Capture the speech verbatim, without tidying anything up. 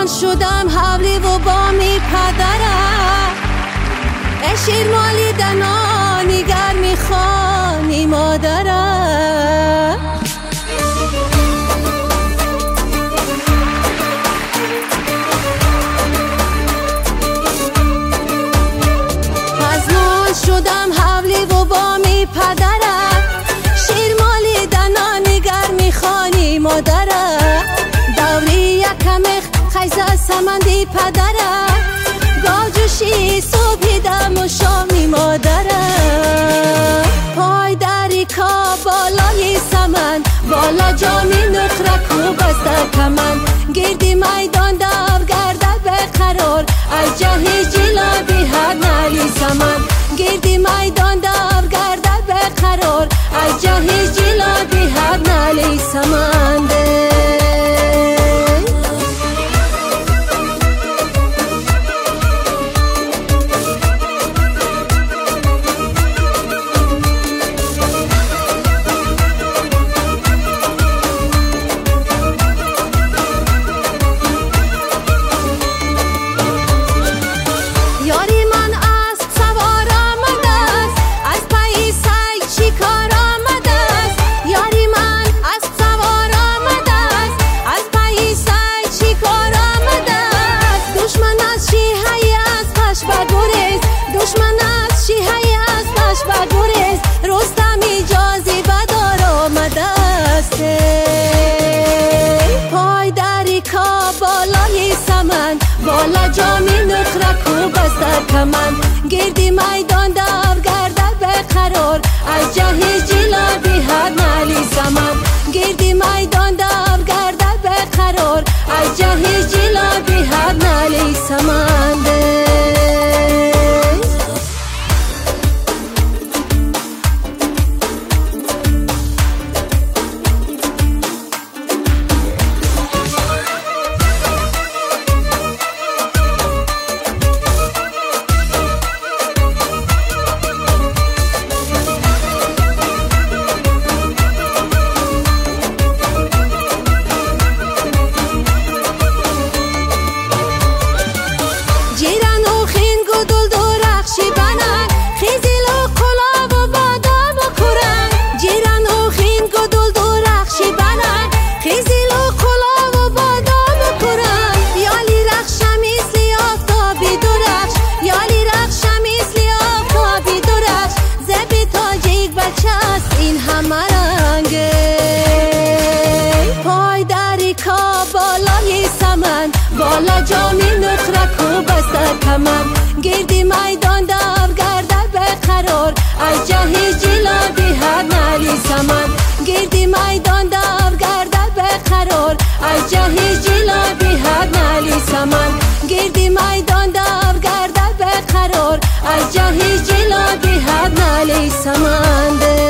جان شدم حولی و بامی پدرم، اشیر مالی دنانی گر میخوانی مادرم. پزمان شدم حولی و بامی پدرم، شیر مالی دنانی گر میخوانی مادرم. دوری یکم خیزه سمندی پدرم، گاجوشی صبحی دم و شامی مادرم. پای دریکا بالای سمن، بالا جامی نقره بسته کمن. گردی میدان دو گردد به قرار، از جهی جلا بی حد نالی سمن. گردی میدان دو گردد به قرار، از جهی جلا بی حد نالی سمن. بالا جامی نقره کو بسته کمن. گردی میدان دو گردد به قرار، از جهی جلا بی حد نالی سمن. گردی میدان دو گردد به قرار، از جهی جلا بی حد نالی سمن. بالا جامی نقره کو بسته کمن. گردی میدان دو گردد به قرار، از جهی جلا بی حد نالی سمن. گردی میدان دو گردد به قرار، از جهی جلا بی حد نالی سمن. گردی میدان دو گردد به قرار، از جهی جلا بی حد نالی سمن.